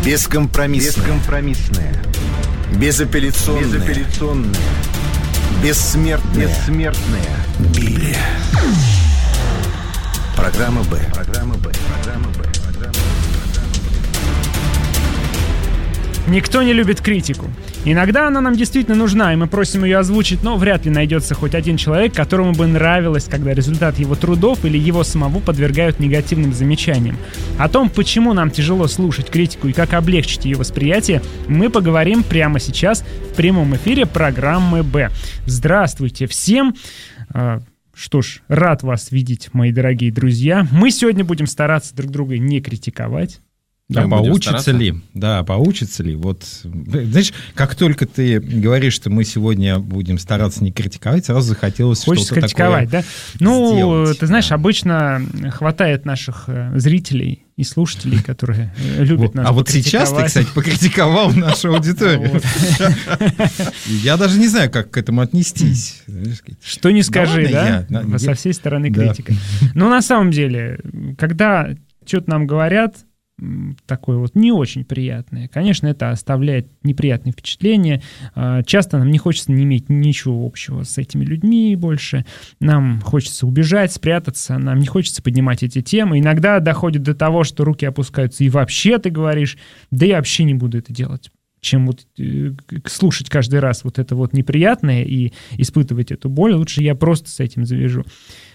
Бескомпромиссная. Безапелляционная. Бессмертная. Библия. Программа «Б». Никто не любит критику. Иногда она нам действительно нужна, и мы просим ее озвучить, но вряд ли найдется хоть один человек, которому бы нравилось, когда результат его трудов или его самого подвергают негативным замечаниям. О том, почему нам тяжело слушать критику и как облегчить ее восприятие, мы поговорим прямо сейчас в прямом эфире программы «Б». Здравствуйте всем! Что ж, рад вас видеть, мои дорогие друзья. Мы сегодня будем стараться друг друга не критиковать. Да, получится ли? Вот, знаешь, как только ты говоришь, что мы сегодня будем стараться не критиковать, сразу захотелось хочется что-то критиковать, такое да? Ну, сделать. ты знаешь, обычно хватает наших зрителей и слушателей, которые любят нас А вот сейчас ты, кстати, покритиковал нашу аудиторию. Я даже не знаю, как к этому отнестись. Что не скажи, да? Со всей стороны критика. Но на самом деле, когда что-то нам говорят, такое вот не очень приятное. Конечно, это оставляет неприятные впечатления. Часто нам не хочется не иметь ничего общего с этими людьми больше. Нам хочется убежать, спрятаться. Нам не хочется поднимать эти темы. Иногда доходит до того, что руки опускаются, и вообще ты говоришь, да я вообще не буду это делать. Чем вот слушать каждый раз вот это вот неприятное и испытывать эту боль, лучше я просто с этим завяжу.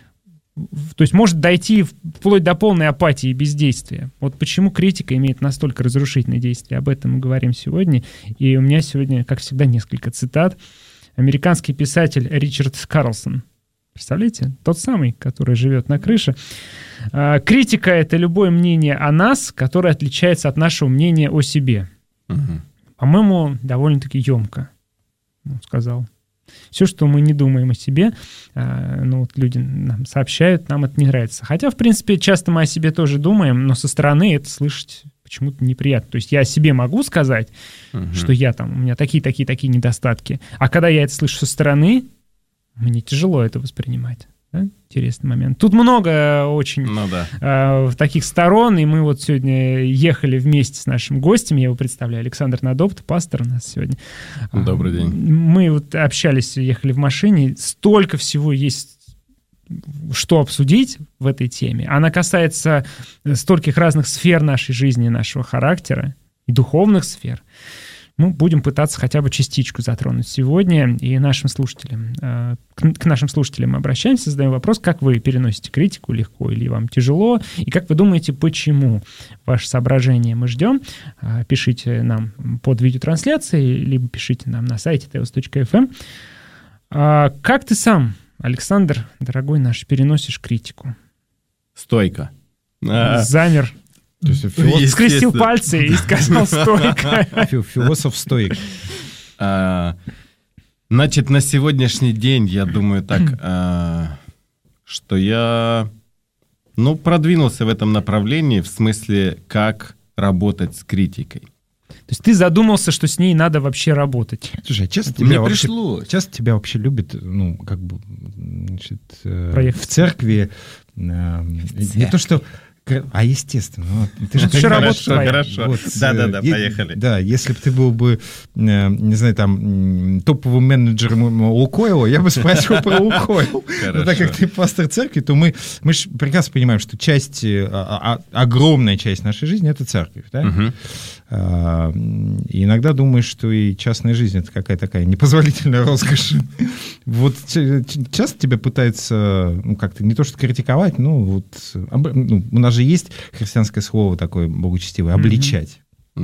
То есть может дойти вплоть до полной апатии и бездействия. Вот почему критика имеет настолько разрушительное действие. Об этом мы говорим сегодня. И у меня сегодня, как всегда, несколько цитат. Американский писатель Ричард Карлсон. Представляете? Тот самый, который живет на крыше. Критика — это любое мнение о нас, которое отличается от нашего мнения о себе. По-моему, довольно-таки емко сказал. Все, что мы не думаем о себе, вот люди нам сообщают, нам это не нравится. Хотя, в принципе, часто мы о себе тоже думаем, но со стороны это слышать почему-то неприятно. То есть я о себе могу сказать, что у меня такие недостатки. А когда я это слышу со стороны, мне тяжело это воспринимать. Да? Интересный момент. Тут много очень таких сторон, и мы вот сегодня ехали вместе с нашим гостем, я его представляю, Александр Надопт, пастор у нас сегодня. Добрый день. Мы вот общались, ехали в машине, столько всего есть, что обсудить в этой теме. Она касается стольких разных сфер нашей жизни, нашего характера и духовных сфер. Мы будем пытаться хотя бы частичку затронуть сегодня. И нашим слушателям, к нашим слушателям мы обращаемся, задаем вопрос, как вы переносите критику, легко или вам тяжело, и как вы думаете, почему? Ваше соображение мы ждем. Пишите нам под видеотрансляцией, либо пишите нам на сайте teos.fm. Как ты сам, Александр, дорогой наш, переносишь критику? Стойко. Замер. Скрестил пальцы и сказал стойко. Философ-стоик. Значит, на сегодняшний день, я думаю так, что я продвинулся в этом направлении, в смысле, как работать с критикой. То есть ты задумался, что с ней надо вообще работать. Слушай, часто тебя вообще любят, в церкви, не то что... естественно. Ты же хорошо. Да, поехали. Да, если бы ты был бы, не знаю, топовым менеджером Лукойла, я бы спросил про Лукойл. Но так как ты пастор церкви, то мы же прекрасно понимаем, что огромная часть нашей жизни — это церковь. Да? И иногда думаешь, что и частная жизнь — это какая-то такая непозволительная роскошь. Вот часто тебя пытаются, как-то не то что критиковать, у нас же есть христианское слово такое богочестивое — обличать.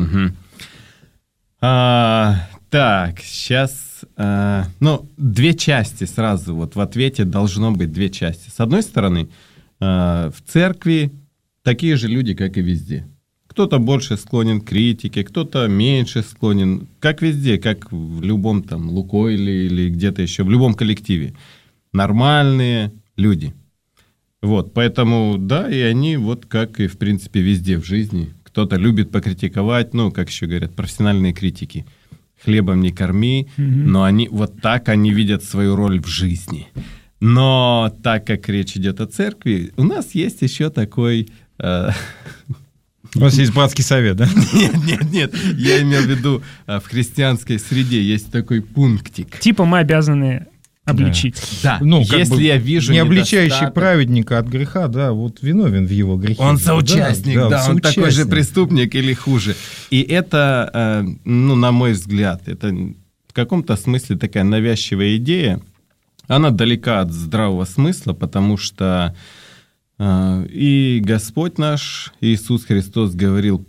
Так, сейчас... две части сразу. Вот в ответе должно быть две части. С одной стороны, в церкви такие же люди, как и везде. Кто-то больше склонен к критике, кто-то меньше склонен. Как везде, как в любом Лукойле или где-то еще, в любом коллективе. Нормальные люди. Вот, поэтому, да, и они как и, в принципе, везде в жизни. Кто-то любит покритиковать, как еще говорят, профессиональные критики. Хлебом не корми, но они так они видят свою роль в жизни. Но так как речь идет о церкви, у нас есть еще такой У вас есть братский совет, да? Нет. Я имел в виду, в христианской среде есть такой пунктик. Типа мы обязаны обличить. Да, если я вижу не обличающий праведника от греха, да, вот виновен в его грехе. Он соучастник, да, он такой же преступник или хуже. И это, на мой взгляд, это в каком-то смысле такая навязчивая идея. Она далека от здравого смысла, потому что и Господь наш Иисус Христос говорил,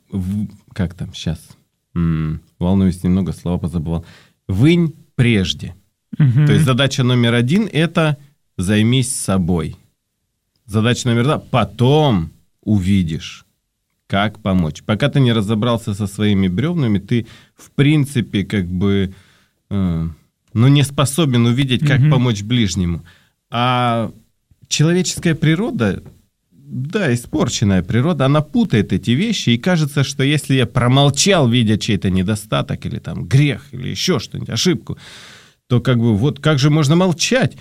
волнуюсь немного, слова позабывал, «Вынь прежде». То есть задача номер 1 – это займись собой. Задача номер 2 – потом увидишь, как помочь. Пока ты не разобрался со своими бревнами, ты, в принципе, не способен увидеть, как помочь ближнему. А человеческая природа, да, испорченная природа, она путает эти вещи, и кажется, что если я промолчал, видя чей-то недостаток, или там грех, или еще что-нибудь, ошибку, то как же можно молчать?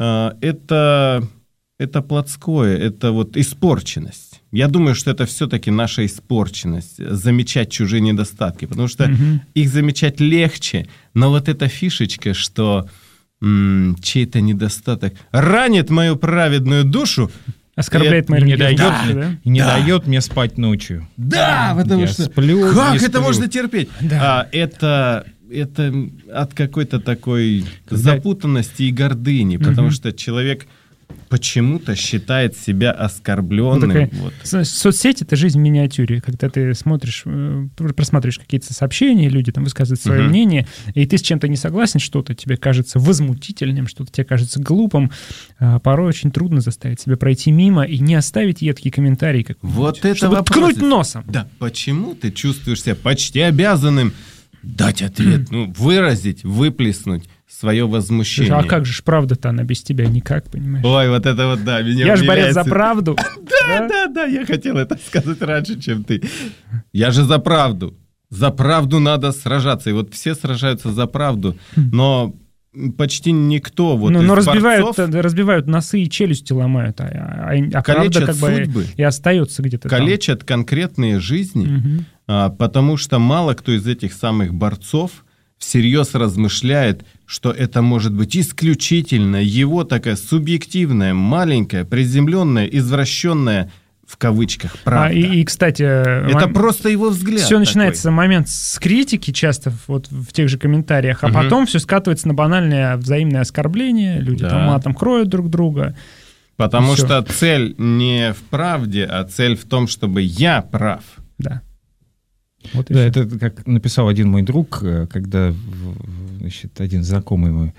Это плотское, это вот испорченность. Я думаю, что это все-таки наша испорченность, замечать чужие недостатки, потому что их замечать легче, но вот эта фишечка, что чей-то недостаток ранит мою праведную душу, оскорбляет мои не дает мне спать ночью. Да, потому что сплю, как это можно терпеть? Да. Это от какой-то такой запутанности и гордыни, потому что человек почему-то считает себя оскорбленным. Соцсети — это жизнь в миниатюре. Когда ты просматриваешь какие-то сообщения, люди там высказывают свое мнение, и ты с чем-то не согласен, что-то тебе кажется возмутительным, что-то тебе кажется глупым, порой очень трудно заставить себя пройти мимо и не оставить едкий комментарий, чтобы ткнуть носом. Да, почему ты чувствуешь себя почти обязанным дать ответ, выразить, выплеснуть свое возмущение? А как же правда-то, она без тебя никак, понимаешь? Ой, вот это вот, да, меня Я же борец за правду. Да, я хотел это сказать раньше, чем ты. Я же за правду. За правду надо сражаться. И вот все сражаются за правду, но почти никто но разбивают носы и челюсти ломают, а правда судьбы. И остается где-то калечат там. Конкретные жизни, потому что мало кто из этих самых борцов всерьез размышляет, что это может быть исключительно его такая субъективная, маленькая, приземленная, извращенная, в кавычках, правда. И кстати... Это просто его взгляд. Все начинается момент с критики, часто вот в тех же комментариях, а потом все скатывается на банальное взаимное оскорбление, люди там матом кроют друг друга. Потому что цель не в правде, а цель в том, чтобы я прав. Да. Вот да, это как написал один мой друг, когда, один знакомый мой,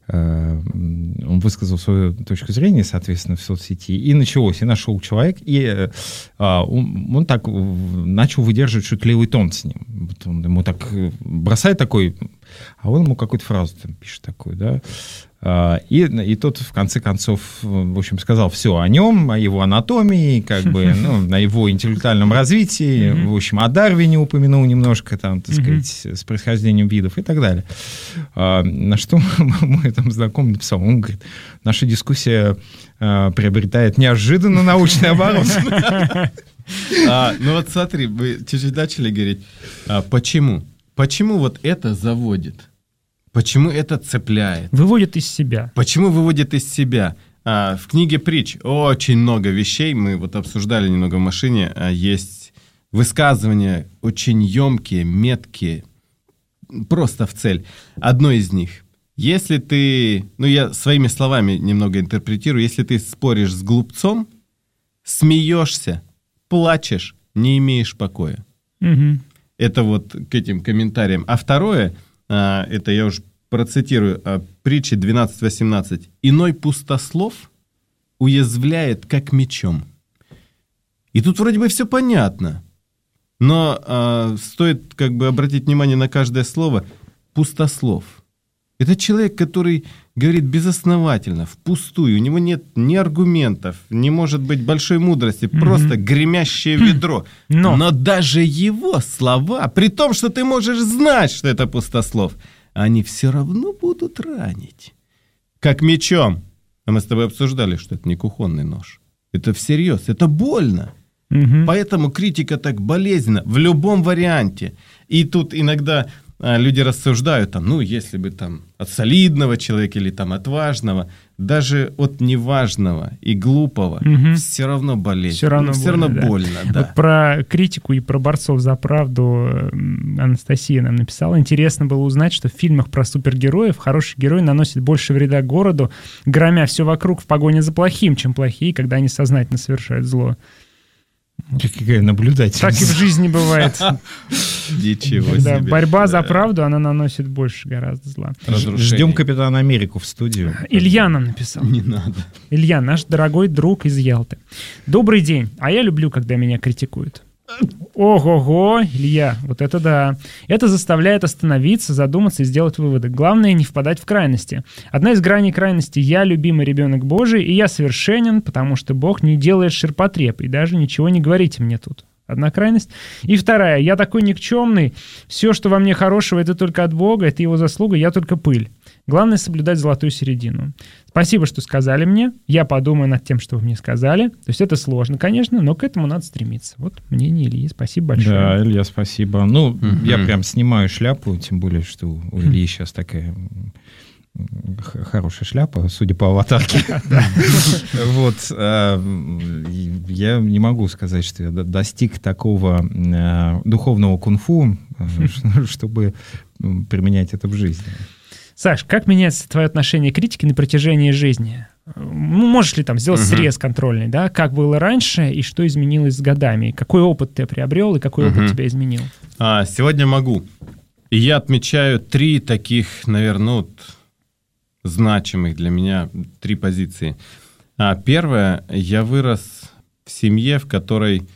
он высказал свою точку зрения, соответственно, в соцсети, и началось, и нашел человек, и он так начал выдерживать шутливый тон с ним. Вот он ему так бросает такой, а он ему какую-то фразу там пишет такую, да. И тот, в конце концов, в общем, сказал все о нем, о его анатомии, на его интеллектуальном развитии, в общем, о Дарвине упомянул немножко, там, так сказать, с происхождением видов и так далее. На что мой там знакомый написал, он говорит, наша дискуссия приобретает неожиданно научный оборот. Ну вот смотри, вы чуть-чуть начали говорить, почему? Почему вот это заводит? Почему это цепляет? Выводит из себя. Почему выводит из себя? В книге «Притч» очень много вещей, мы вот обсуждали немного в машине, есть высказывания очень емкие, меткие, просто в цель. Одно из них. Если ты, я своими словами немного интерпретирую, если ты споришь с глупцом, смеешься, плачешь, не имеешь покоя. Это вот к этим комментариям. А второе, это я уже процитирую, притчи 12:18. «Иной пустослов уязвляет, как мечом». И тут вроде бы все понятно, но стоит обратить внимание на каждое слово. Пустослов. Это человек, который говорит безосновательно, впустую, у него нет ни аргументов, не может быть большой мудрости, просто гремящее ведро. Но даже его слова, при том, что ты можешь знать, что это пустослов, они все равно будут ранить. Как мечом. А мы с тобой обсуждали, что это не кухонный нож. Это всерьез, это больно. Поэтому критика так болезненна в любом варианте. И тут иногда люди рассуждают, там, ну, если бы там от солидного человека или там от важного, даже от неважного и глупого все равно болезненно. Все равно больно. Да. Вот про критику и про борцов за правду Анастасия нам написала. Интересно было узнать, что в фильмах про супергероев хороший герой наносит больше вреда городу, громя все вокруг в погоне за плохим, чем плохие, когда они сознательно совершают зло. Какая наблюдательность. Так и в жизни бывает. Ничего да, себе. Борьба за правду, она наносит больше гораздо зла. Ждем Капитана Америку в студию. Илья нам написал. Не надо. Илья, наш дорогой друг из Ялты. Добрый день. А я люблю, когда меня критикуют. Ого-го, Илья, вот это да. Это заставляет остановиться, задуматься и сделать выводы. Главное, не впадать в крайности. Одна из граней крайности — я любимый ребенок Божий, и я совершенен, потому что Бог не делает ширпотреб, и даже ничего не говорите мне тут. Одна крайность. И вторая — я такой никчемный, все, что во мне хорошего, это только от Бога, это его заслуга, я только пыль. Главное — соблюдать золотую середину. Спасибо, что сказали мне. Я подумаю над тем, что вы мне сказали. То есть это сложно, конечно, но к этому надо стремиться. Вот мнение Ильи. Спасибо большое. Да, Илья, спасибо. Ну, я прям снимаю шляпу, тем более, что у Ильи сейчас такая хорошая шляпа, судя по аватарке. Вот. Я не могу сказать, что я достиг такого духовного кунг-фу, чтобы применять это в жизни. Саш, как меняется твое отношение к критике на протяжении жизни? Можешь ли там сделать срез контрольный, да? Как было раньше и что изменилось с годами? Какой опыт ты приобрел и какой опыт тебя изменил? Сегодня могу. И я отмечаю 3 таких, наверное, значимых для меня 3 позиции. Первое, я вырос в семье, в которой,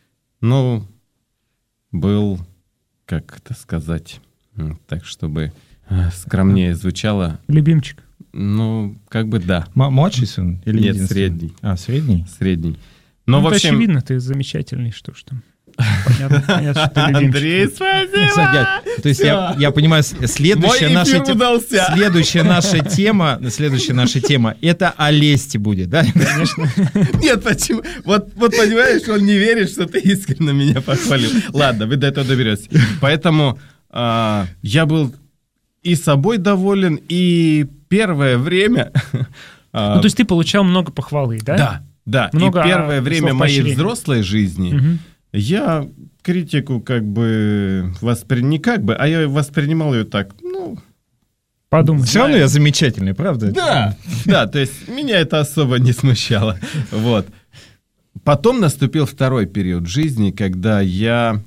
был, как это сказать, так, чтобы скромнее звучало. Любимчик. Да. Младший сын? Или нет, средний. Средний? Средний. Но, в общем... очевидно, ты замечательный, что ж там. Понятно, что ты любимчик. Андрей, спасибо! То есть я понимаю, следующая наша тема это о лести будет, да? Конечно. Нет, почему? Вот понимаешь, он не верит, что ты искренне меня похвалил. Ладно, вы до этого доберетесь. Поэтому я был и собой доволен, и первое время... то есть ты получал много похвалы, да? Да. Много и первое время моей взрослой жизни я критику я воспринимал ее так, подумай. Все равно я замечательный, правда? Да, то есть меня это особо не смущало. Вот. Потом наступил второй период жизни, когда я...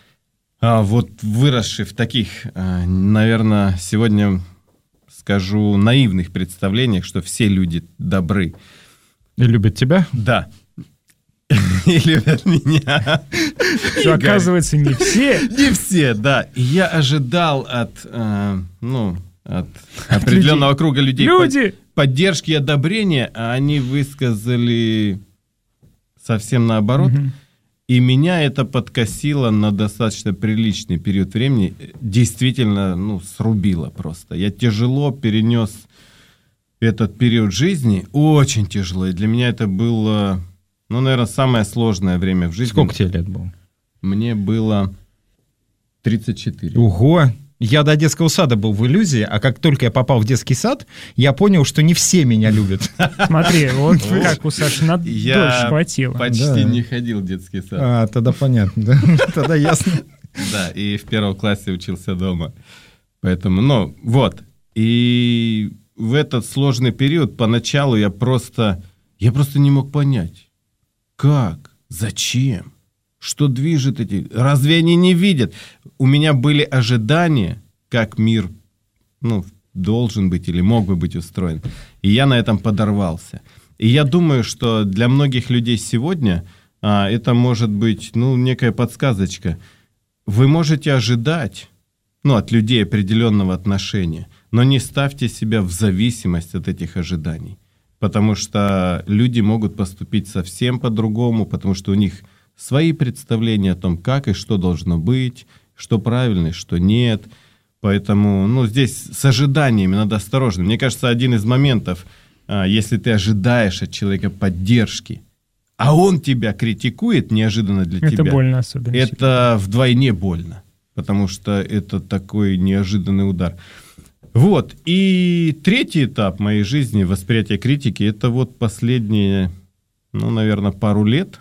выросший в таких, наверное, сегодня скажу, наивных представлениях, что все люди добры. И любят тебя? Да. И любят меня. Что, оказывается, не все? Не все, да. И я ожидал от определенного круга людей поддержки и одобрения, а они высказали совсем наоборот. И меня это подкосило на достаточно приличный период времени. Действительно, срубило просто. Я тяжело перенес этот период жизни. Очень тяжело. И для меня это было, наверное, самое сложное время в жизни. Сколько тебе лет было? Мне было 34. Ого! Я до детского сада был в иллюзии, а как только я попал в детский сад, я понял, что не все меня любят. Смотри, вот как у Саши дольше хватило. Я почти не ходил в детский сад. Тогда понятно, да? Тогда ясно. Да, и в 1 классе учился дома. Поэтому, И в этот сложный период поначалу я просто не мог понять, как, зачем. Что движет эти? Разве они не видят? У меня были ожидания, как мир должен быть или мог бы быть устроен. И я на этом подорвался. И я думаю, что для многих людей сегодня это может быть некая подсказочка. Вы можете ожидать от людей определенного отношения, но не ставьте себя в зависимость от этих ожиданий. Потому что люди могут поступить совсем по-другому, потому что у них свои представления о том, как и что должно быть, что правильно, что нет. Поэтому, здесь с ожиданиями надо осторожно. Мне кажется, один из моментов, если ты ожидаешь от человека поддержки, а он тебя критикует неожиданно для тебя. Это больно особенно. Это вдвойне больно, потому что это такой неожиданный удар. Вот. И третий этап моей жизни, восприятия критики, это вот последние, наверное, пару лет,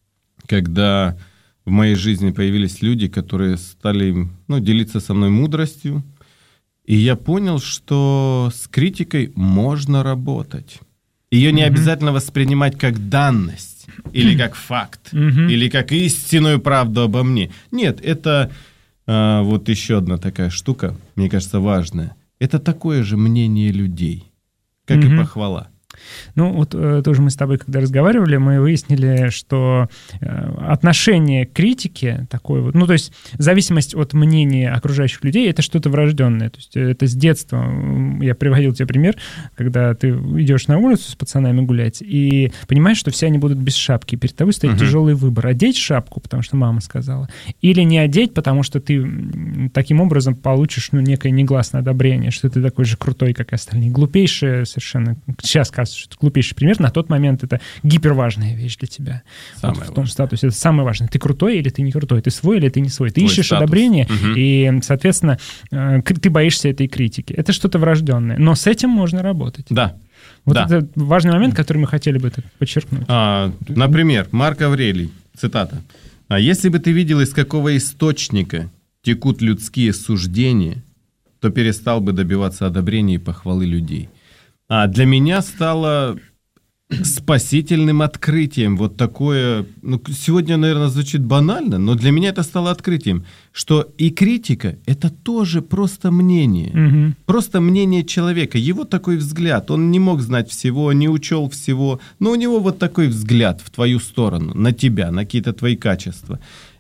когда в моей жизни появились люди, которые стали делиться со мной мудростью. И я понял, что с критикой можно работать. Ее не обязательно воспринимать как данность, или как факт, или как истинную правду обо мне. Нет, это вот еще одна такая штука, мне кажется, важная. Это такое же мнение людей, как и похвала. Тоже мы с тобой, когда разговаривали, мы выяснили, что отношение к критике такое то есть зависимость от мнения окружающих людей — это что-то врожденное. То есть это с детства. Я приводил тебе пример, когда ты идешь на улицу с пацанами гулять и понимаешь, что все они будут без шапки. Перед тобой стоит тяжелый выбор: одеть шапку, потому что мама сказала, или не одеть, потому что ты таким образом получишь некое негласное одобрение, что ты такой же крутой, как и остальные. Глупейшее совершенно. Сейчас кажется, что это глупейший пример. На тот момент это гиперважная вещь для тебя. В том статусе. Это самое важное. Ты крутой или ты не крутой? Ты свой или ты не свой? Ты ищешь статус. Одобрение, и, соответственно, ты боишься этой критики. Это что-то врожденное. Но с этим можно работать. Да. Это важный момент, который мы хотели бы подчеркнуть. Например, Марк Аврелий, цитата. «Если бы ты видел, из какого источника текут людские суждения, то перестал бы добиваться одобрения и похвалы людей». Для меня стало спасительным открытием вот такое, сегодня, наверное, звучит банально, но для меня это стало открытием, что и критика — это тоже просто мнение. Просто мнение человека, его такой взгляд. Он не мог знать всего, не учел всего, но у него вот такой взгляд в твою сторону, на тебя, на какие-то твои качества.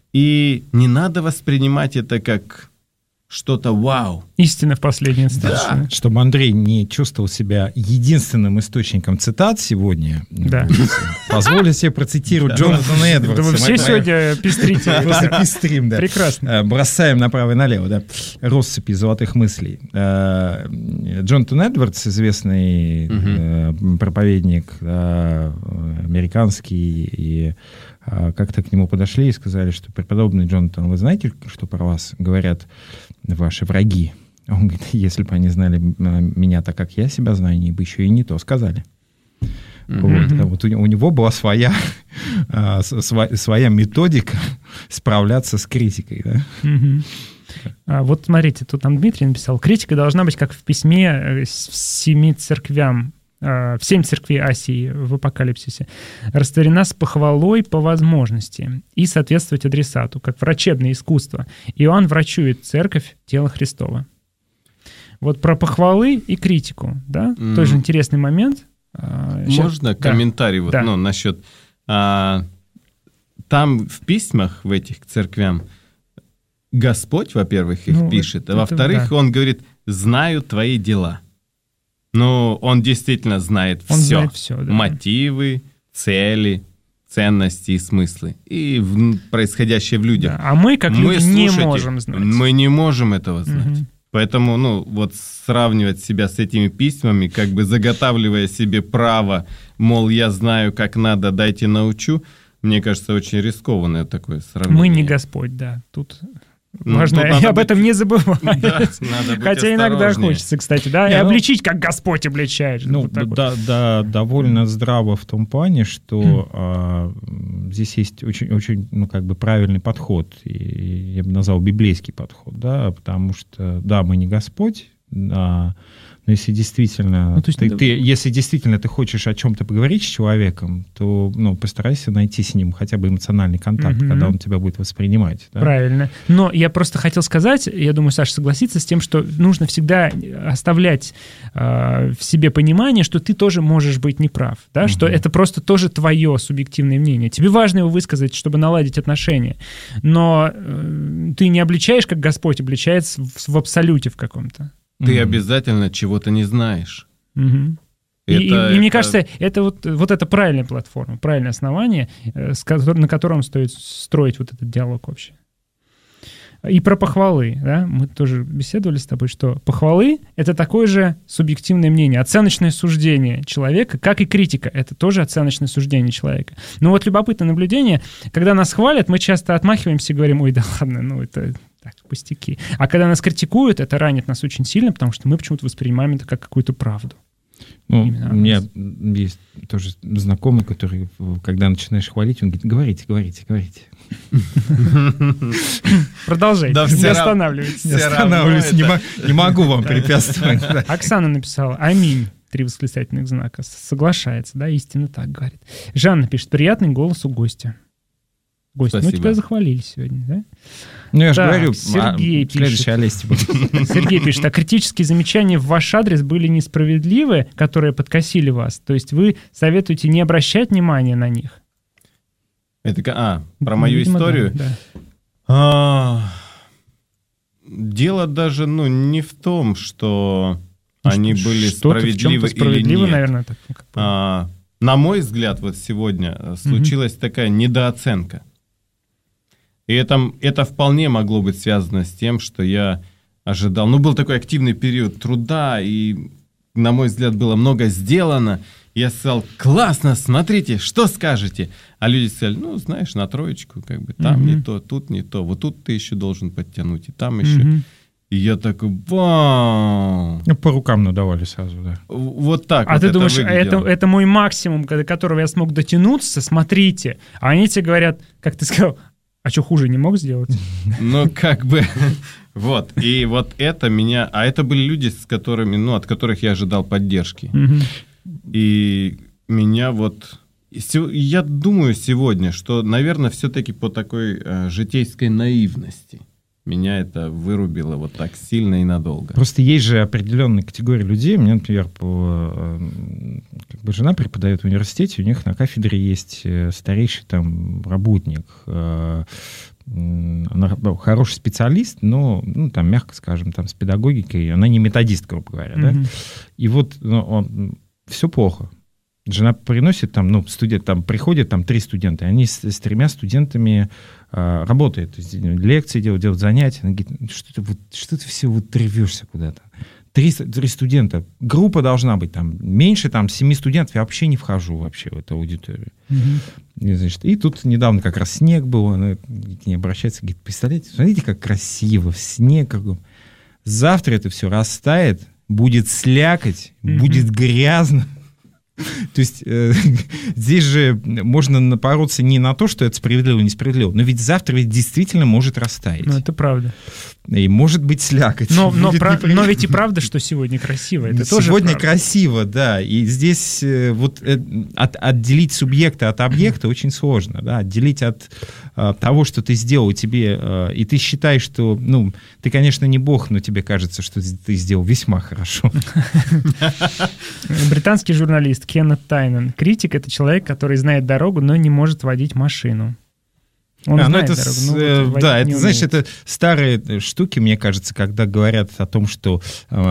И не надо воспринимать это как что-то вау. Истина в последней инстанции. Да. Чтобы Андрей не чувствовал себя единственным источником цитат сегодня, позволю себе процитировать Джонатана Эдвардса. Вы все сегодня пестрите. Просто пестрим, да. Прекрасно. Бросаем направо и налево, да. Россыпи золотых мыслей. Джонатан Эдвардс, известный проповедник американский, и как-то к нему подошли и сказали, что: преподобный Джонатан, вы знаете, что про вас говорят ваши враги? Он говорит: если бы они знали меня так, как я себя знаю, они бы еще и не то сказали. Вот у него была своя методика справляться с критикой. Да? Вот смотрите, тут нам Дмитрий написал: критика должна быть, как в письме 7 церквям, в 7 церквей Асии в Апокалипсисе, растворена с похвалой по возможности и соответствовать адресату, как врачебное искусство. Иоанн врачует церковь, тело Христово. Вот про похвалы и критику, да? Тоже интересный момент. Можно комментарий насчет... там в письмах в этих к церквям Господь, во-первых, их пишет, а во-вторых, Он говорит: знаю твои дела. Он действительно знает все. Знает все, да. Мотивы, цели, ценности и смыслы. И происходящее в людях. Да. А мы, как люди, не можем знать. Мы не можем этого знать. Поэтому, сравнивать себя с этими письмами, как бы заготавливая себе право, мол, я знаю, как надо, дайте научу, мне кажется, очень рискованное такое сравнение. Мы не Господь, да. Тут... Важно об этом не забывать. Да, хотя иногда хочется, кстати, и обличить, как Господь обличает. Довольно здраво в том плане, что здесь есть очень правильный подход, и я бы назвал библейский подход, да, потому что, мы не Господь, но если действительно, если действительно ты хочешь о чем-то поговорить с человеком, то постарайся найти с ним хотя бы эмоциональный контакт, когда он тебя будет воспринимать. Да? Правильно. Но я просто хотел сказать, я думаю, Саша согласится с тем, что нужно всегда оставлять в себе понимание, что ты тоже можешь быть неправ, да? Что это просто тоже твое субъективное мнение. Тебе важно его высказать, чтобы наладить отношения, но ты не обличаешь, как Господь обличает в абсолюте в каком-то. Ты обязательно чего-то не знаешь. И мне кажется, это вот это правильная платформа, правильное основание, на котором стоит строить вот этот диалог общий. И про похвалы, да, мы тоже беседовали с тобой, что похвалы — это такое же субъективное мнение, оценочное суждение человека, как и критика, это тоже оценочное суждение человека. Но вот любопытное наблюдение, когда нас хвалят, мы часто отмахиваемся и говорим: ой, да ладно, ну это так, пустяки. А когда нас критикуют, это ранит нас очень сильно, потому что мы почему-то воспринимаем это как какую-то правду. Ну, у меня есть тоже знакомый, который, когда начинаешь хвалить, он говорит: говорите. Продолжайте, не останавливайтесь. Не останавливаюсь, не могу вам препятствовать. Оксана написала: аминь. 3 восклицательных знака. Соглашается, да, истинно так говорит. Жанна пишет: приятный голос у гостя. Гость, мы тебя захвалили сегодня, да? Ну, я же говорю, Сергей пишет. Олесте. Сергей пишет: а критические замечания в ваш адрес были несправедливы, которые подкосили вас? То есть вы советуете не обращать внимания на них? Это, про мою видимо, историю? Да. Дело даже, не в том, что они были справедливы или нет. Наверное, так. На мой взгляд, вот сегодня случилась такая недооценка. И это вполне могло быть связано с тем, что я ожидал. Был такой активный период труда, и, на мой взгляд, было много сделано. Я сказал: классно, смотрите, что скажете? А люди сказали: знаешь, на 3, там не то, тут не то, вот тут ты еще должен подтянуть, и там еще. И я такой: вау! По рукам надавали сразу, да. Вот так. А вот ты думаешь, это мой максимум, до которого я смог дотянуться, смотрите. А они тебе говорят, как ты сказал: а что, хуже не мог сделать? Вот. И вот это меня... А это были люди, с которыми, от которых я ожидал поддержки. И меня вот... Я думаю сегодня, что, наверное, все-таки по такой житейской наивности меня это вырубило вот так сильно и надолго. Просто есть же определенная категория людей. У меня, например, жена преподает в университете, у них на кафедре есть старейший там работник, она хороший специалист, но, там, мягко скажем, там, с педагогикой, она не методистка, грубо говоря, да? И вот все плохо. Жена приносит, приходят 3 студента, и они с 3 студентами работают, то есть лекции делают занятия. Она говорит: что ты все рвешься куда-то? 3 студента, группа должна быть, меньше 7 студентов, я вообще не вхожу в эту аудиторию. И тут недавно как раз снег был, она к ней обращается, говорит: представляете, смотрите, как красиво, снег кругом. Завтра это все растает, будет слякоть, будет грязно. То есть здесь же можно напороться не на то, что это справедливо или несправедливо, но ведь завтра действительно может растаять. Ну, это правда. И может быть слякоть. Но ведь и правда, что сегодня красиво. Это тоже сегодня красиво, да. И здесь отделить субъекта от объекта очень сложно. Да? Отделить от того, что ты сделал тебе, и ты считаешь, что, ты, конечно, не бог, но тебе кажется, что ты сделал весьма хорошо. Британский журналист Кеннет Тайнен. Критик — это человек, который знает дорогу, но не может водить машину. Он знает дорогу, это, знаешь, это старые штуки, мне кажется, когда говорят о том, что,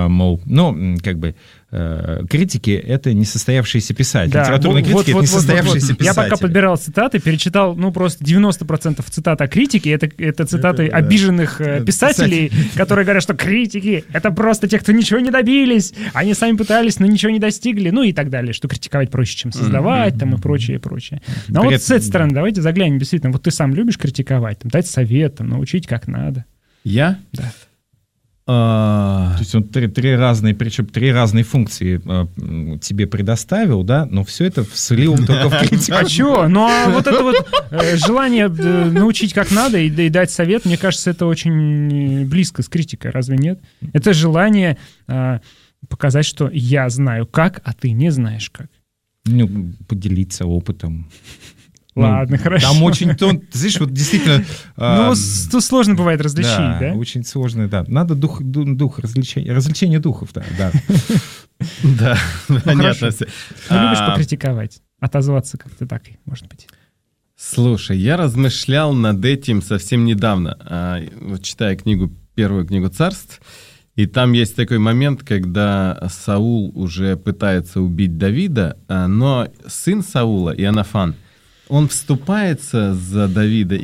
критики — это несостоявшиеся писатели. Да, литературные критики — это несостоявшиеся писатели. Я пока подбирал цитаты, перечитал, просто 90% цитат о критике. Это цитаты обиженных писателей, которые говорят, что критики — это просто те, кто ничего не добились, они сами пытались, но ничего не достигли, и так далее, что критиковать проще, чем создавать, и прочее, прочее. Но вот с этой стороны давайте заглянем, действительно, вот ты сам любишь критиковать, дать совет, научить как надо. Я? Да. То есть он 3 разные функции тебе предоставил, да, но все это слил только в критику. А что? Вот это желание научить как надо и дать совет, мне кажется, это очень близко с критикой, разве нет? Это желание показать, что я знаю как, а ты не знаешь как. Поделиться опытом. Ладно, хорошо. Там очень тонко, знаешь, вот действительно... Тут сложно бывает различить, да? Очень сложно, да. Надо дух развлечение духов, да. Да, понятно. Ты любишь покритиковать, отозваться как-то так, может быть? Слушай, я размышлял над этим совсем недавно, читая первую книгу Царств, и там есть такой момент, когда Саул уже пытается убить Давида, но сын Саула, Иоаннафан, он вступается за Давида и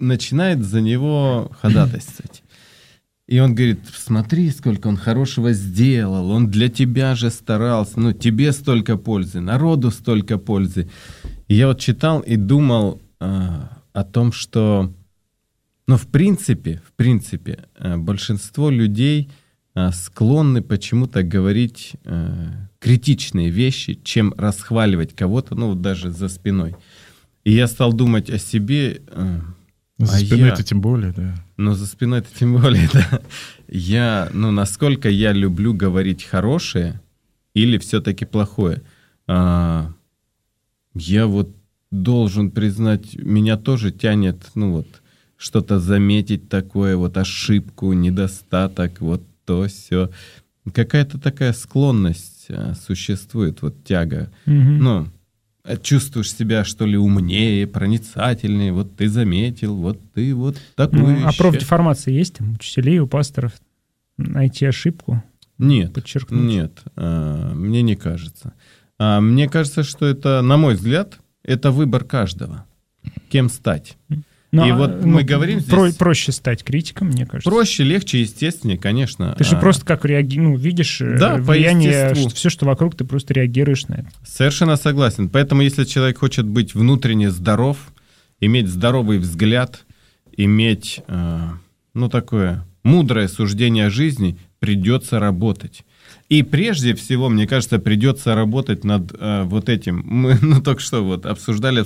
начинает за него ходатайствовать. И он говорит, смотри, сколько он хорошего сделал, он для тебя же старался, ну, тебе столько пользы, народу столько пользы. И я вот читал и думал о том, что, ну, в принципе, большинство людей склонны почему-то говорить критичные вещи, чем расхваливать кого-то, ну, даже за спиной. И я стал думать о себе... За спиной-то тем более, да. Ну, за спиной-то тем более, да. Насколько я люблю говорить хорошее или все-таки плохое. Я вот должен признать, меня тоже тянет, ну вот, что-то заметить такое, вот ошибку, недостаток, вот то, все. Какая-то такая склонность существует, вот тяга. Ну, чувствуешь себя, что ли, умнее, проницательнее, вот ты заметил, вот ты вот такой. А профдеформация есть у учителей, у пасторов? Найти ошибку? Нет, подчеркнуть? Нет, мне не кажется. Мне кажется, что это, на мой взгляд, это выбор каждого. Кем стать? И вот мы говорим здесь... Проще стать критиком, мне кажется. Проще, легче, естественнее, конечно. Ты же просто как видишь влияние, все, что вокруг, ты просто реагируешь на это. Совершенно согласен. Поэтому, если человек хочет быть внутренне здоров, иметь здоровый взгляд, иметь, такое мудрое суждение о жизни, придется работать. И прежде всего, мне кажется, придется работать над вот этим. Мы только что вот обсуждали,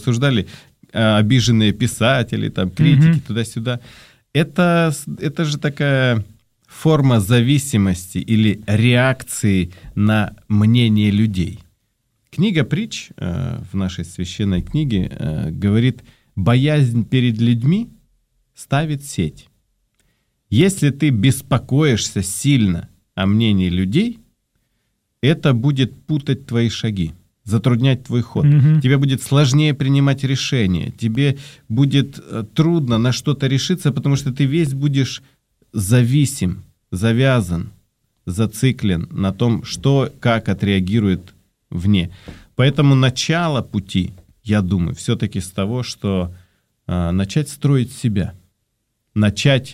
обиженные писатели, там, критики, туда-сюда. Это же такая форма зависимости или реакции на мнение людей. Книга «Притч» в нашей священной книге говорит, боязнь перед людьми ставит сеть. Если ты беспокоишься сильно о мнении людей, это будет путать твои шаги, затруднять твой ход. Тебе будет сложнее принимать решения, тебе будет трудно на что-то решиться, потому что ты весь будешь зависим, завязан, зациклен на том, что, как отреагирует вне. Поэтому начало пути, я думаю, все-таки с того, что начать строить себя, начать,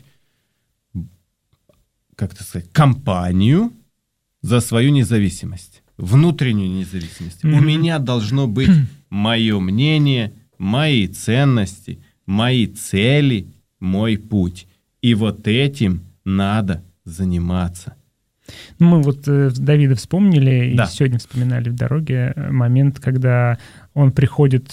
кампанию за свою независимость. Внутреннюю независимость. У меня должно быть мое мнение, мои ценности, мои цели, мой путь. И вот этим надо заниматься. Мы вот Давида вспомнили, и сегодня вспоминали в дороге момент, когда он приходит,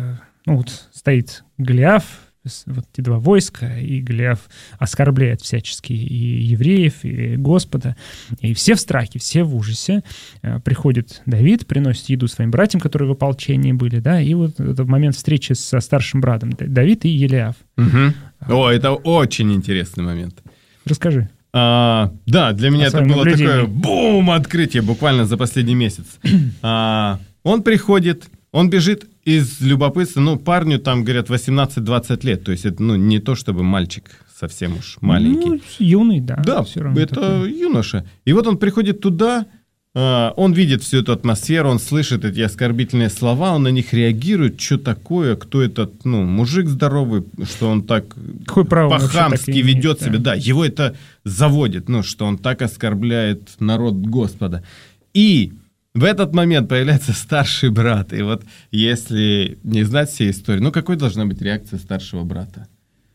стоит Голиаф, вот эти два войска, и Голиаф оскорбляет всячески и евреев, и Господа, и все в страхе, все в ужасе. Приходит Давид, приносит еду своим братьям, которые в ополчении были, да, и вот это момент встречи со старшим братом Давид и Голиаф. Это очень интересный момент. Расскажи. Да, для меня это было такое открытие буквально за последний месяц. Он приходит, он бежит из любопытства, парню там, говорят, 18-20 лет, то есть это, не то чтобы мальчик совсем уж маленький. Юный, да. Да, это юноша. И вот он приходит туда, он видит всю эту атмосферу, он слышит эти оскорбительные слова, он на них реагирует, что такое, кто этот, мужик здоровый, что он так по-хамски ведет себя. Да, его это заводит, что он так оскорбляет народ Господа. И в этот момент появляется старший брат. И вот если не знать всей истории, какой должна быть реакция старшего брата?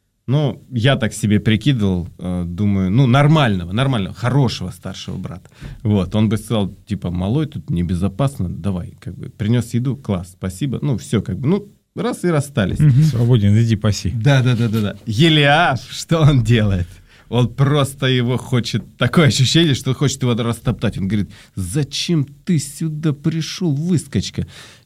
Я так себе прикидывал, думаю, нормального, хорошего старшего брата. Вот, он бы сказал, малой, тут небезопасно, давай, принес еду, класс, спасибо, все, раз и расстались. Свободен, иди паси. Да. Голиаф, что он делает? Он просто его хочет, такое ощущение, что хочет его растоптать. Он говорит, зачем ты сюда пришел, выскочка?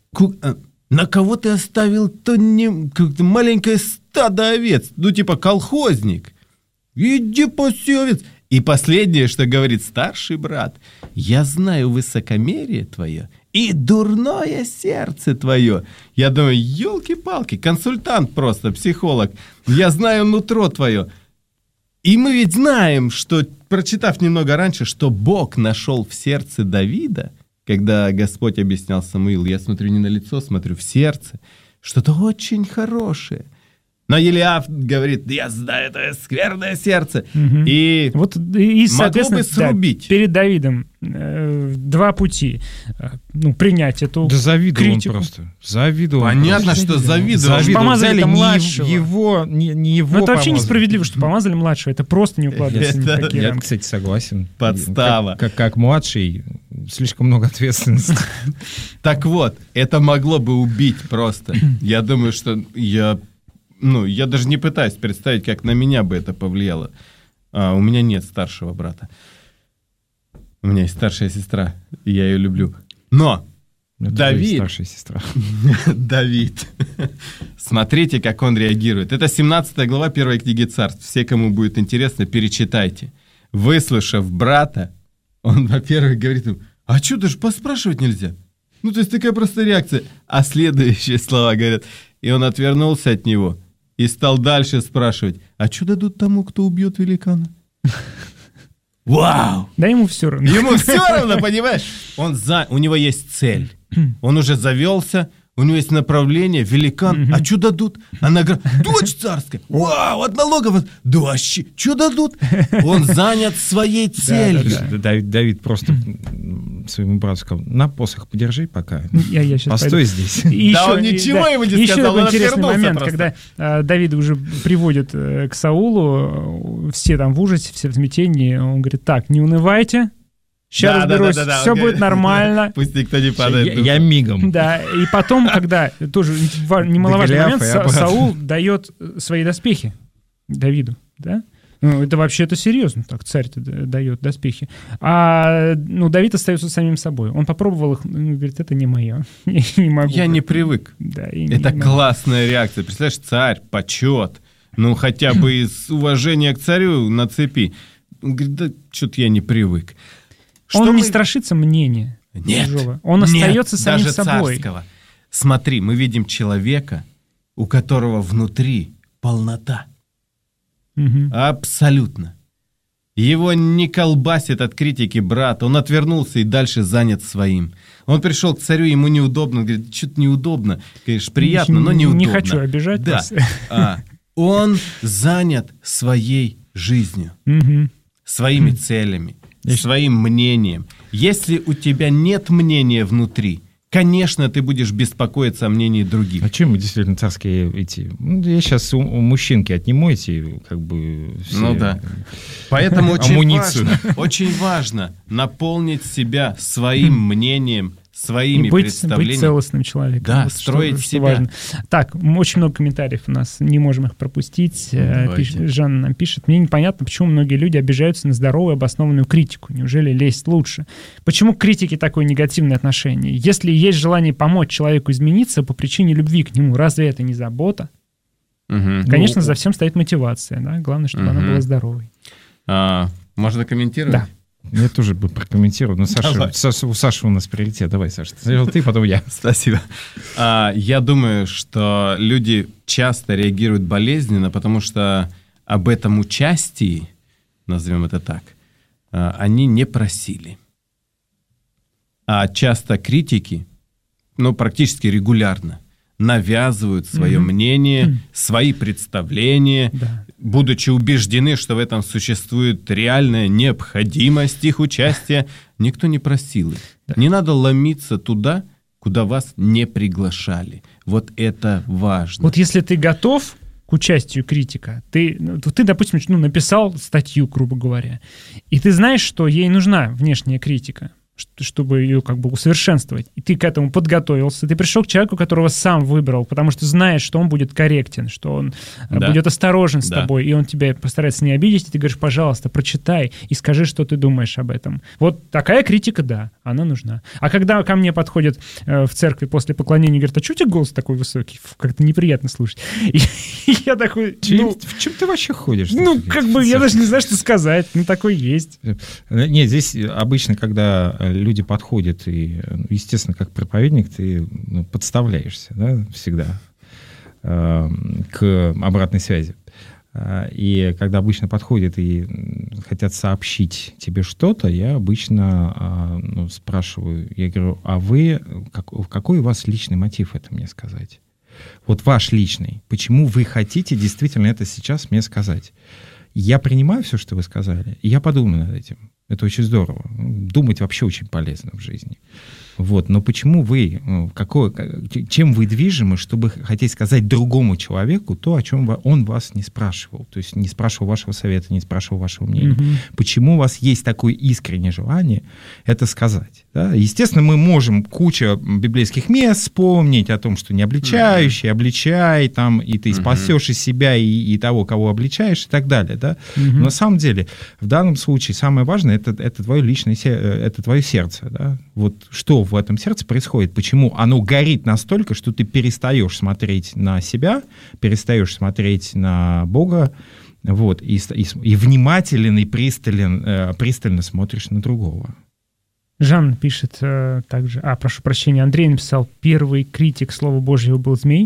На кого ты оставил то маленькое стадо овец? Колхозник. Иди паси овец. И последнее, что говорит старший брат, я знаю высокомерие твое и дурное сердце твое. Я думаю, елки-палки, консультант просто, психолог. Я знаю нутро твое. И мы ведь знаем, что, прочитав немного раньше, что Бог нашел в сердце Давида, когда Господь объяснял Самуилу, я смотрю не на лицо, смотрю в сердце, что-то очень хорошее. Но Елиаф говорит, я знаю это скверное сердце. И вот, соответственно, срубить. Перед Давидом два пути. Принять эту да завидовал критику. Он просто. Завидовал. Понятно, что завидовал. Помазали младшего. Не его это вообще несправедливо, что помазали младшего. Это просто не укладывается ни в какие рамки. Я, кстати, согласен. Подстава. Как младший, слишком много ответственности. Так вот, это могло бы убить просто. Я думаю, что я даже не пытаюсь представить, как на меня бы это повлияло. У меня нет старшего брата. У меня есть старшая сестра, и я ее люблю. Но Давид... Старшая сестра. Давид. Смотрите, как он реагирует. Это 17 глава 1 книги Царств. Все, кому будет интересно, перечитайте. Выслушав брата, он, во-первых, говорит ему, а что, даже поспрашивать нельзя? То есть такая простая реакция. А следующие слова говорят, и он отвернулся от него и стал дальше спрашивать, а что дадут тому, кто убьет великана? Вау! Да ему все равно. Ему все равно, понимаешь? У него есть цель. Он уже завелся, у него есть направление, великан. А что дадут? Она говорит, дочь царская. Вау, от налогов. Да вообще, что дадут? Он занят своей целью. Давид просто своему брату сказал, на посох подержи пока. Я постой здесь. Да он ничего ему не сказал, он интересный момент, просто. когда Давида уже приводят к Саулу, все там в ужасе, все в смятении, он говорит, так, не унывайте, сейчас разберусь, все будет нормально. Пусть никто не падает. Я мигом. Да, и потом, когда, тоже немаловажный момент, Саул дает свои доспехи Давиду, да? Это вообще-то серьезно, так царь-то дает доспехи. А Давид остается самим собой. Он попробовал их, говорит, это не мое. Не могу. Я не привык. Да, это классная реакция. Представляешь, царь, почет. Хотя бы из уважения к царю на цепи. Он говорит, да что-то я не привык. Он не страшится мнения чужого. Он остается самим даже собой. Царского. Смотри, мы видим человека, у которого внутри полнота. Абсолютно. Его не колбасит от критики брат. Он отвернулся и дальше занят своим. Он пришел к царю, ему неудобно. Он говорит, что-то неудобно. Конечно, приятно, но неудобно. Не хочу обижать вас. Он занят своей жизнью, своими целями, своим мнением. Если у тебя нет мнения внутри, конечно, ты будешь беспокоиться о мнении других. А чем мы действительно царские эти... Я сейчас у мужчинки отниму эти, как бы... Все Поэтому очень важно наполнить себя своим мнением, своими представлениями. Быть целостным человеком. Да, строить себя. Важно. Так, очень много комментариев у нас, не можем их пропустить. Жанна нам пишет, мне непонятно, почему многие люди обижаются на здоровую обоснованную критику. Неужели лезть лучше? Почему к критике такое негативное отношение? Если есть желание помочь человеку измениться по причине любви к нему, разве это не забота? Конечно, за всем стоит мотивация. Да? Главное, чтобы она была здоровой. Можно комментировать? Да. Я тоже бы прокомментировал, но у Саши у нас приоритет. Давай, Саша, ты, потом я. Спасибо. Я думаю, что люди часто реагируют болезненно, потому что об этом участии, назовем это так, они не просили. А часто критики, практически регулярно, навязывают свое мнение, свои представления, будучи убеждены, что в этом существует реальная необходимость их участия. Никто не просил их. Не надо ломиться туда, куда вас не приглашали. Вот это важно. Вот если ты готов к участию критика, ты, допустим, написал статью, грубо говоря, и ты знаешь, что ей нужна внешняя критика, чтобы ее как бы усовершенствовать. И ты к этому подготовился. Ты пришел к человеку, которого сам выбрал, потому что знаешь, что он будет корректен, что он будет осторожен с тобой, и он тебя постарается не обидеть, и ты говоришь, пожалуйста, прочитай и скажи, что ты думаешь об этом. Вот такая критика, да, она нужна. А когда ко мне подходят в церкви после поклонения и говорят, а что у тебя голос такой высокий? Как-то неприятно слушать. И я такой... В чем ты вообще ходишь? Я даже не знаю, что сказать. Такой есть. Нет, здесь обычно, когда люди подходят, и, естественно, как проповедник, ты подставляешься, да, всегда к обратной связи. И когда обычно подходят и хотят сообщить тебе что-то, я обычно спрашиваю, я говорю, а вы, какой у вас личный мотив это мне сказать? вот ваш личный, почему вы хотите действительно это сейчас мне сказать? Я принимаю все, что вы сказали, и я подумаю над этим. Это очень здорово. Думать вообще очень полезно в жизни. Вот. Но почему вы, чем вы движимы, чтобы хотеть сказать другому человеку то, о чем он вас не спрашивал? То есть не спрашивал вашего совета, не спрашивал вашего мнения. Почему у вас есть такое искреннее желание это сказать? Да? Естественно, мы можем кучу библейских мест вспомнить о том, что не обличающий, обличай, там, и ты спасешь и себя, и того, кого обличаешь, и так далее. Да? Но на самом деле, в данном случае самое важное — это твое личное это твое сердце. Да? Вот что в этом сердце происходит, почему оно горит настолько, что ты перестаешь смотреть на себя, перестаешь смотреть на Бога, вот, и внимателен и пристально смотришь на другого. Жан пишет также, прошу прощения, Андрей написал, первый критик Слова Божьего был змей.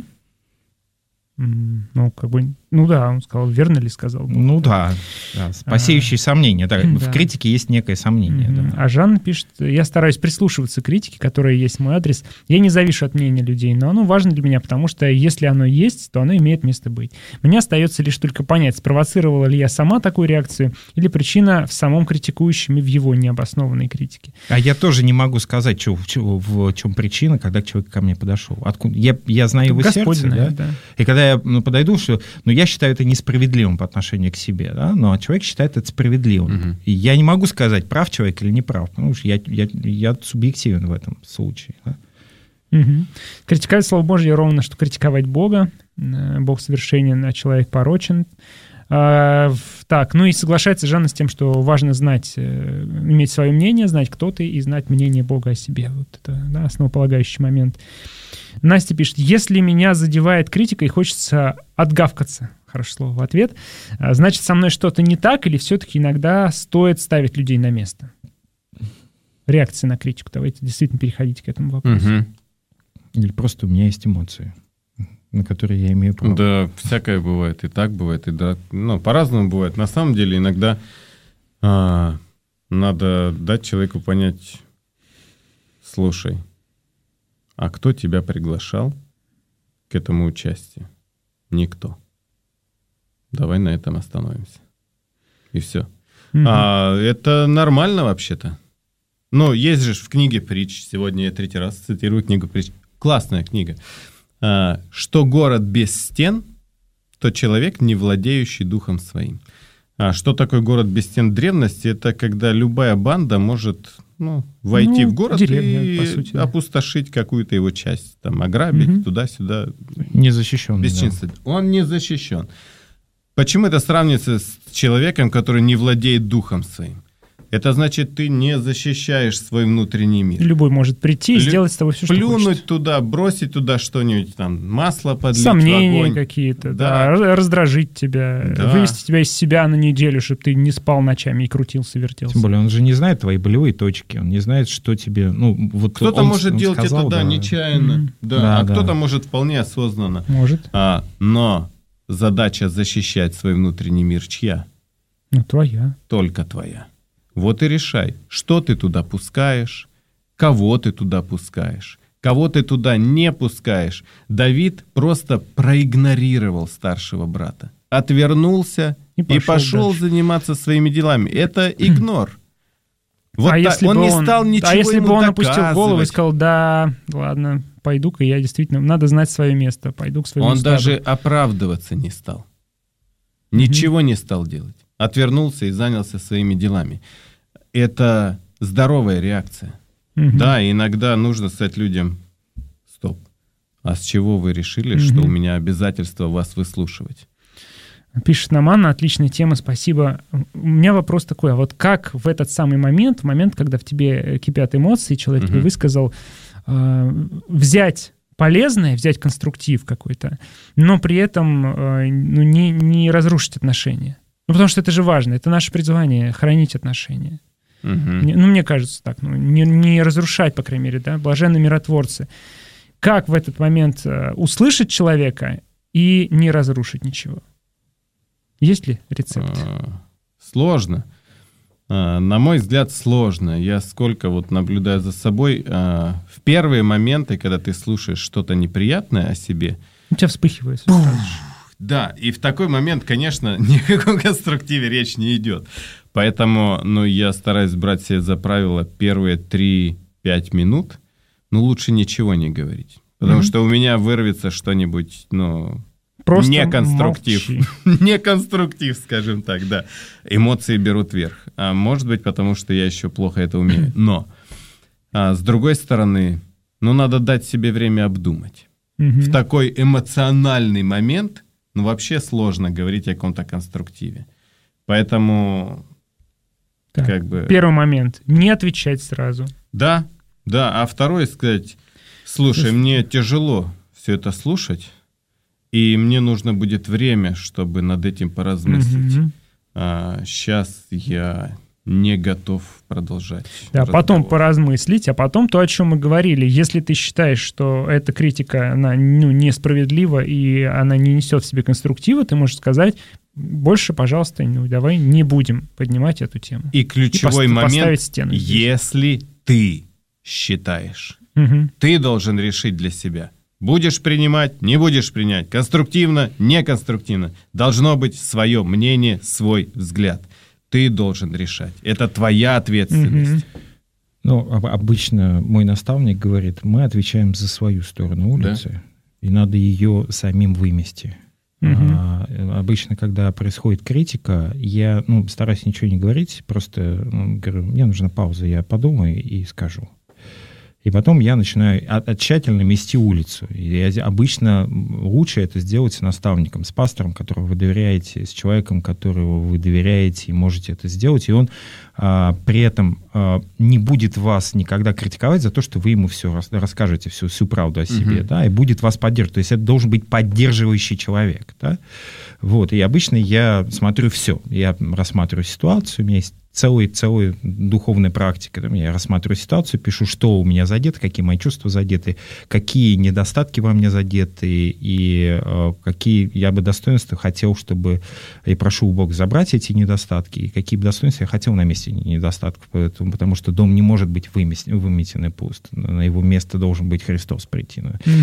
Ну, как бы, ну да, он сказал, верно ли сказал? Ну да, посеющие сомнения. Да, в критике есть некое сомнение. Да. А Жанна пишет, я стараюсь прислушиваться к критике, которая есть в мой адрес. Я не завишу от мнения людей, но оно важно для меня, потому что если оно есть, то оно имеет место быть. Мне остается лишь только понять, спровоцировала ли я сама такую реакцию, или причина в самом критикующем и в его необоснованной критике. А я тоже не могу сказать, в чем причина, когда человек ко мне подошел. Откуда? Я знаю его Господь сердце, знает, да? И когда я подойду, что я считаю это несправедливым по отношению к себе, да? Но человек считает это справедливым. И я не могу сказать, прав человек или не прав, потому что я субъективен в этом случае. Да? Критиковать Слово Божье ровно, что критиковать Бога. Бог совершенен, а человек порочен. Так, ну и соглашается Жанна с тем, что важно знать, иметь свое мнение, знать, кто ты, и знать мнение Бога о себе. Вот это, да, основополагающий момент. Настя пишет, если меня задевает критика и хочется отгавкаться, хорошее слово в ответ, значит, со мной что-то не так, или все-таки иногда стоит ставить людей на место? Реакция на критику. Давайте действительно переходите к этому вопросу. Или просто у меня есть эмоции, на которые я имею право. Да, всякое бывает. И так бывает, и да. Ну, по-разному бывает. На самом деле, иногда надо дать человеку понять, слушай, а кто тебя приглашал к этому участию? Никто. Давай на этом остановимся. И все. Это нормально вообще-то. Но есть же в книге притч, сегодня я 3 раз цитирую книгу притч. Классная книга. Что город без стен, то человек, не владеющий духом своим. Что такое город без стен древности? Это когда любая банда может войти в город деревня, и сути, опустошить какую-то его часть, там, ограбить туда-сюда. Не защищен. Бесчинственно. Да. Он не защищен. Почему это сравнивается с человеком, который не владеет духом своим? Это значит, ты не защищаешь свой внутренний мир. Любой может прийти и сделать с тобой все, что хочет. Плюнуть туда, бросить туда что-нибудь, там, масло подлить сомнения в огонь. Какие-то, да, раздражить тебя, вывести тебя из себя на неделю, чтобы ты не спал ночами и крутился, вертелся. Тем более он же не знает твои болевые точки, он не знает, что тебе... Кто-то может делать сказал, это, нечаянно, кто-то может вполне осознанно. Может. Но задача защищать свой внутренний мир чья? Твоя. Только твоя. Вот и решай, что ты туда пускаешь, кого ты туда пускаешь, кого ты туда не пускаешь. Давид просто проигнорировал старшего брата, отвернулся и пошел заниматься своими делами. Это игнор. Вот он не стал ничего ему доказывать. А если бы он опустил голову и сказал, да, ладно, пойду-ка я действительно, надо знать свое место, пойду к своему стаду. Он даже оправдываться не стал. Ничего не стал делать. Отвернулся и занялся своими делами. Это здоровая реакция. Да, иногда нужно сказать людям, стоп, а с чего вы решили, что у меня обязательство вас выслушивать? Пишет нам Анна, отличная тема, спасибо. У меня вопрос такой, а вот как в этот самый момент, когда в тебе кипят эмоции, человек тебе высказал, взять полезное, взять конструктив какой-то, но при этом не разрушить отношения? Потому что это же важно, это наше призвание — хранить отношения. Мне кажется так, не разрушать, по крайней мере, да, блаженны миротворцы. Как в этот момент услышать человека и не разрушить ничего? Есть ли рецепт? Сложно. На мой взгляд, сложно. Я сколько наблюдаю за собой, в первые моменты, когда ты слушаешь что-то неприятное о себе, У тебя вспыхивает. Да, и в такой момент, конечно, ни о каком конструктиве речь не идет. Поэтому, я стараюсь брать себе за правило первые 3-5 минут, лучше ничего не говорить. Потому что у меня вырвется что-нибудь, просто неконструктив. Неконструктив, скажем так, да. Эмоции берут верх. А может быть, потому что я еще плохо это умею. Но, с другой стороны, надо дать себе время обдумать. В такой эмоциональный момент, вообще сложно говорить о каком-то конструктиве. Поэтому, Первый момент. Не отвечать сразу. Да. А второй сказать, слушай, мне тяжело все это слушать, и мне нужно будет время, чтобы над этим поразмыслить. Сейчас я не готов продолжать. Да, потом поразмыслить, а потом то, о чем мы говорили. Если ты считаешь, что эта критика, она несправедлива и она не несет в себе конструктива, ты можешь сказать, больше, пожалуйста, давай не будем поднимать эту тему. И ключевой момент, если ты считаешь, ты должен решить для себя. Будешь принимать, не будешь принять, конструктивно, неконструктивно. Должно быть свое мнение, свой взгляд. Ты должен решать. Это твоя ответственность. Обычно мой наставник говорит, мы отвечаем за свою сторону улицы, и надо ее самим вымести. Обычно, когда происходит критика, я стараюсь ничего не говорить, просто говорю, мне нужна пауза, я подумаю и скажу. И потом я начинаю тщательно мести улицу. И обычно лучше это сделать с наставником, с пастором, которого вы доверяете, с человеком, которого вы доверяете, и можете это сделать. И он при этом не будет вас никогда критиковать за то, что вы ему все расскажете, всю правду о себе, и будет вас поддерживать. То есть это должен быть поддерживающий человек. Да? И обычно я смотрю все. Я рассматриваю ситуацию, у меня есть целая духовная практика. Я рассматриваю ситуацию, пишу, что у меня задето, какие мои чувства задеты, какие недостатки во мне задеты, и какие я бы достоинства хотел, чтобы... И прошу у Бога забрать эти недостатки, и какие бы достоинства я хотел на месте недостатков. Потому что дом не может быть выметен и пуст. На его место должен быть Христос прийти.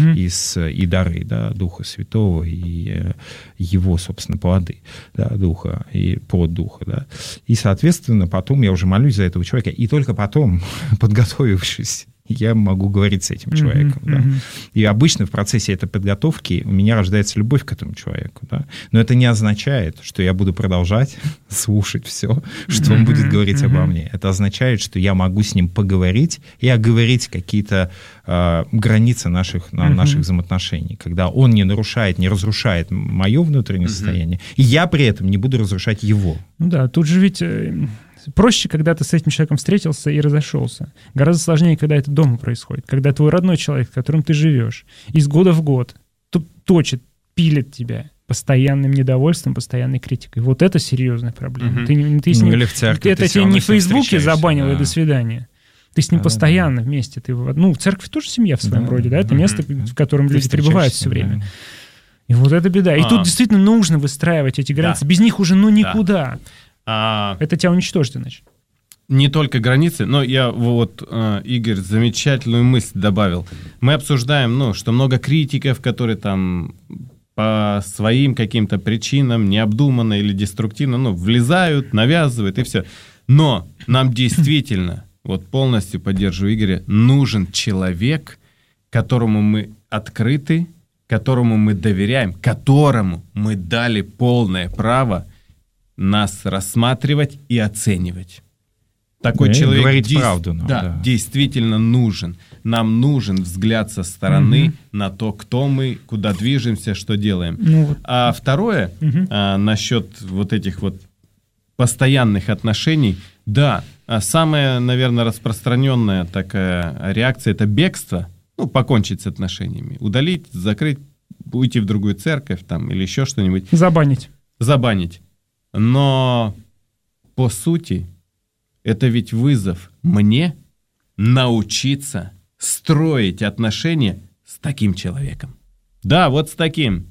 И дары Духа Святого, и его, собственно, плоды Духа, и плод Духа. И, соответственно, потом я уже молюсь за этого человека, и только потом, подготовившись, я могу говорить с этим человеком. Да. И обычно в процессе этой подготовки у меня рождается любовь к этому человеку. Да. Но это не означает, что я буду продолжать слушать все, что он будет говорить обо мне. Это означает, что я могу с ним поговорить и оговорить какие-то границы наших взаимоотношений, когда он не нарушает, не разрушает мое внутреннее состояние, и я при этом не буду разрушать его. Тут же ведь... Проще, когда ты с этим человеком встретился и разошелся. Гораздо сложнее, когда это дома происходит. Когда твой родной человек, с которым ты живешь, из года в год точит, пилит тебя постоянным недовольством, постоянной критикой. Вот это серьезная проблема. Ты с ним, или в церкви. Это тебе не в Фейсбуке забанил и до свидания. Ты с ним постоянно вместе. В церкви тоже семья в своем роде. Да? Это место, в котором люди пребывают все время. И вот это беда. И тут действительно нужно выстраивать эти границы. Без них уже никуда. Это тебя уничтожит иначе. Не только границы, но я Игорь замечательную мысль добавил. Мы обсуждаем, что много критиков, которые там по своим каким-то причинам необдуманно или деструктивно влезают, навязывают и все. Но нам действительно, полностью поддерживаю Игоря, нужен человек, которому мы открыты, которому мы доверяем, которому мы дали полное право нас рассматривать и оценивать. Такой человек говорить правду, действительно нужен. Нам нужен взгляд со стороны на то, кто мы, куда движемся, что делаем. А второе, насчет этих постоянных отношений, самая, наверное, распространенная такая реакция — это бегство, покончить с отношениями, удалить, закрыть, уйти в другую церковь или еще что-нибудь. Забанить. Но, по сути, это ведь вызов мне научиться строить отношения с таким человеком. Да, с таким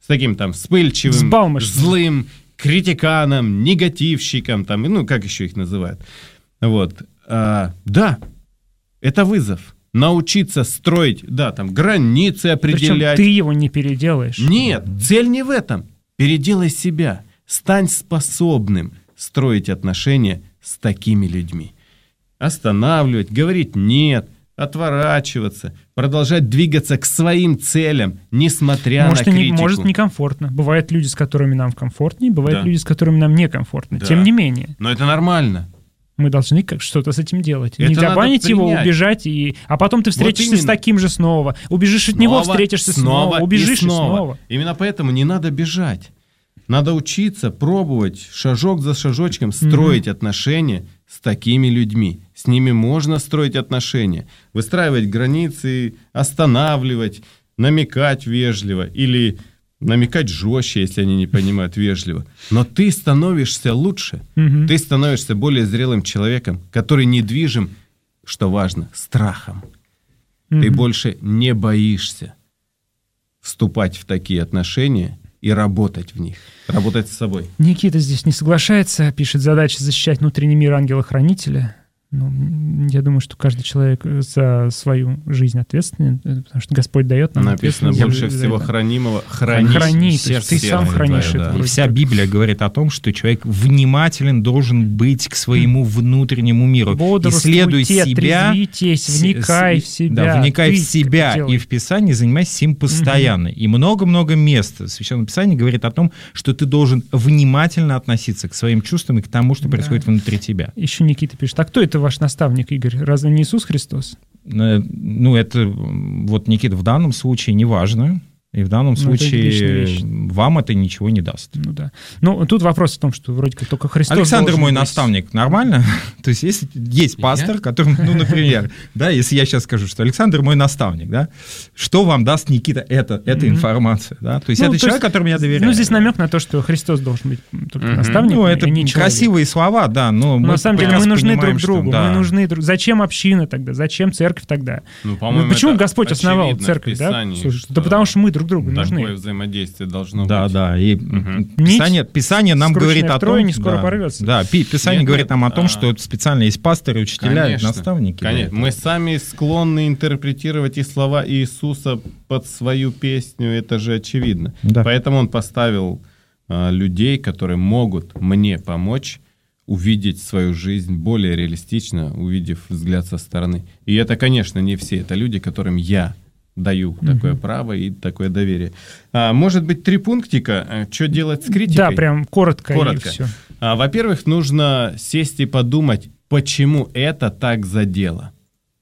вспыльчивым, злым, критиканом, негативщиком, как еще их называют. Это вызов. научиться строить, границы определять. Причем ты его не переделаешь. Нет, цель не в этом. Переделай себя. Стань способным строить отношения с такими людьми. Останавливать, говорить «нет», отворачиваться, продолжать двигаться к своим целям, несмотря на критику. Может, некомфортно. Бывают люди, с которыми нам комфортнее, бывают люди, с которыми нам некомфортно. Да. Тем не менее. Но это нормально. Мы должны что-то с этим делать. Это нельзя банить его, убежать, а потом ты встретишься с таким же снова. Убежишь от него, встретишься снова. Убежишь и снова. Именно поэтому не надо бежать. Надо учиться, пробовать, шажок за шажочком строить отношения с такими людьми. С ними можно строить отношения, выстраивать границы, останавливать, намекать вежливо или намекать жестче, если они не понимают вежливо. Но ты становишься лучше, ты становишься более зрелым человеком, который недвижим, что важно, страхом. Ты больше не боишься вступать в такие отношения и работать в них, работать с собой. Никита здесь не соглашается, пишет: задача защищать внутренний мир ангела-хранителя. Я думаю, что каждый человек за свою жизнь ответственен, потому что Господь дает нам ответственность. Написано: больше всего хранимого храни. Ты сам хранишь это. И вся Библия говорит о том, что человек внимателен должен быть к своему внутреннему миру. Исследуй себя, вникай в себя. Да, вникай в себя и в Писание, занимайся им постоянно. И много-много мест в Священном Писании говорит о том, что ты должен внимательно относиться к своим чувствам и к тому, что происходит внутри тебя. Еще Никита пишет: а кто это ваш наставник, Игорь? Разве не Иисус Христос? Это вот, Никита, в данном случае не важно. И в данном случае вам это ничего не даст. Тут вопрос в том, что вроде как только Христос. Александр мой наставник, нормально? То есть если есть пастор, которым, например, если я сейчас скажу, что Александр мой наставник, что вам даст, Никита, эта информация? То есть это человек, которому я доверяю. Здесь намек на то, что Христос должен быть только наставником. Это красивые слова, но на самом деле мы нужны друг другу. Мы нужны. Зачем община тогда? Зачем церковь тогда? Почему Господь основал церковь? Да потому что мы друг другу нужны. Такое взаимодействие должно быть. Да. И Писание нам говорит о том, не скоро порвется. Да, Писание говорит нам о том, что специально есть пасторы, учителя, наставники. Конечно. Мы сами склонны интерпретировать и слова Иисуса под свою песню, это же очевидно. Да. Поэтому он поставил людей, которые могут мне помочь увидеть свою жизнь более реалистично, увидев взгляд со стороны. И это, конечно, не все. Это люди, которым я даю такое право и такое доверие. Может быть, 3 пунктика, что делать с критикой? Да, прям коротко. И все. Во-первых, нужно сесть и подумать, почему это так задело.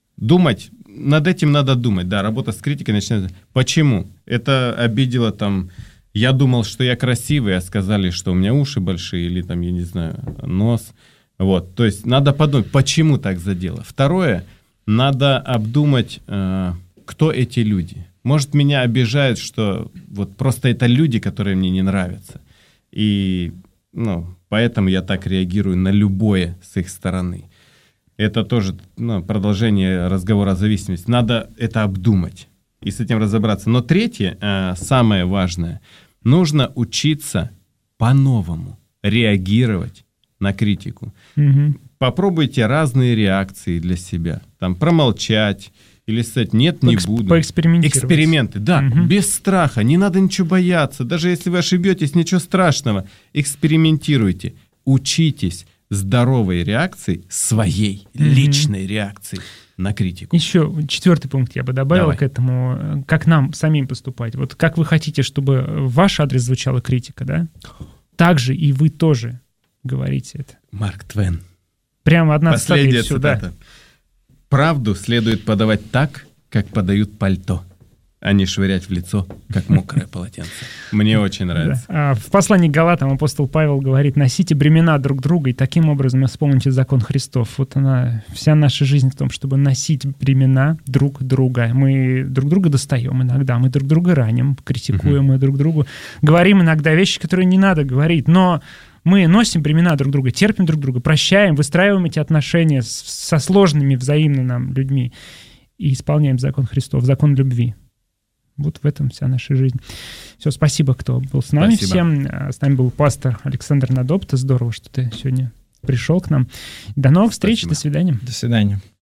Над этим надо думать. Да, работа с критикой начинается. Почему? Это обидело я думал, что я красивый, а сказали, что у меня уши большие или я не знаю, нос. Вот, то есть надо подумать, почему так задело. Второе, надо обдумать, кто эти люди. Может, меня обижает, что просто это люди, которые мне не нравятся. И, поэтому я так реагирую на любое с их стороны. Это тоже продолжение разговора о зависимости. Надо это обдумать и с этим разобраться. Но третье, самое важное, нужно учиться по-новому реагировать на критику. Попробуйте разные реакции для себя. Промолчать, или сказать, нет, не буду. Поэкспериментировать. Эксперименты, да, без страха, не надо ничего бояться. Даже если вы ошибетесь, ничего страшного. Экспериментируйте, учитесь здоровой реакции, своей личной реакции на критику. Еще 4-й пункт я бы добавил к этому. Как нам самим поступать. Вот как вы хотите, чтобы в ваш адрес звучала критика, да? Так же и вы тоже говорите это. Марк Твен. Прямо одна цитата. Последняя цитата. Правду следует подавать так, как подают пальто, а не швырять в лицо, как мокрое полотенце. Мне очень нравится. Да. В послании к Галатам апостол Павел говорит: носите бремена друг друга, и таким образом исполните закон Христов. Вся наша жизнь в том, чтобы носить бремена друг друга. Мы друг друга достаем иногда, мы друг друга раним, критикуем, мы друг другу говорим иногда вещи, которые не надо говорить, но мы носим бремена друг друга, терпим друг друга, прощаем, выстраиваем эти отношения со сложными взаимно нам людьми и исполняем закон Христов, закон любви. В этом вся наша жизнь. Все, спасибо, кто был с нами всем. С нами был пастор Александр Надопта. Здорово, что ты сегодня пришел к нам. До новых встреч, до свидания. До свидания.